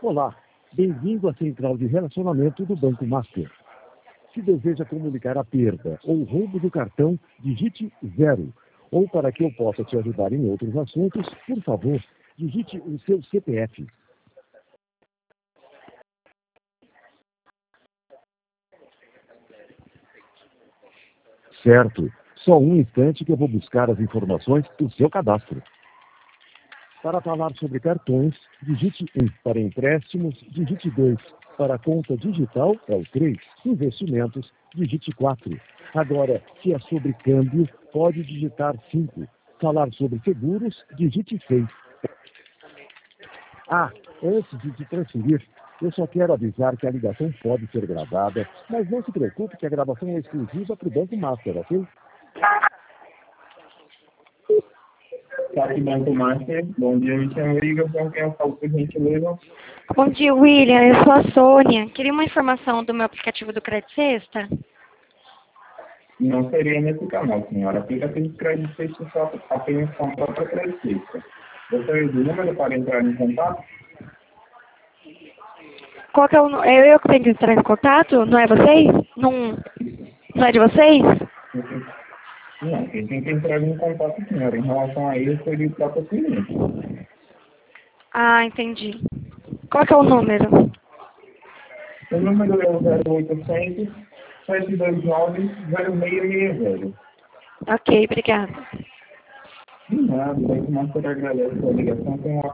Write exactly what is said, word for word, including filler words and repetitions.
Olá, bem-vindo à central de relacionamento do Banco Master. Se deseja comunicar a perda ou roubo do cartão, digite zero. Ou para que eu possa te ajudar em outros assuntos, por favor, digite o seu C P F. Certo. Só um instante que eu vou buscar as informações do seu cadastro. Para falar sobre cartões, digite um. Para empréstimos, digite dois. Para conta digital, é o três. Investimentos, digite quatro. Agora, se é sobre câmbio, pode digitar cinco. Falar sobre seguros, digite seis. Ah, antes de te transferir, eu só quero avisar que a ligação pode ser gravada, mas não se preocupe que a gravação é exclusiva para o Banco Master, ok? Aqui Banco Master, bom dia, me chamo Igor, com quem eu falo por gentileza. Bom dia, William, eu sou a Sônia. Queria uma informação do meu aplicativo do Crédito Sexta? Não seria nesse canal, senhora. Aplicativo de crédito Sexta só apenas com a própria crédito Sexta. Gostaria do número para entrar em contato? Qual que é o... nu- É eu que tenho que entrar em contato? Não é vocês? Não, não é de vocês? Não, quem tem que entrar em contato, senhora. Em relação a isso, seria o próprio cliente. Ah, entendi. Qual que é o número? O número é o zero oitocentos, sete dois nove, zero seis seis zero. Ok, obrigada. De nada, o Banco Master agradece a ligação com a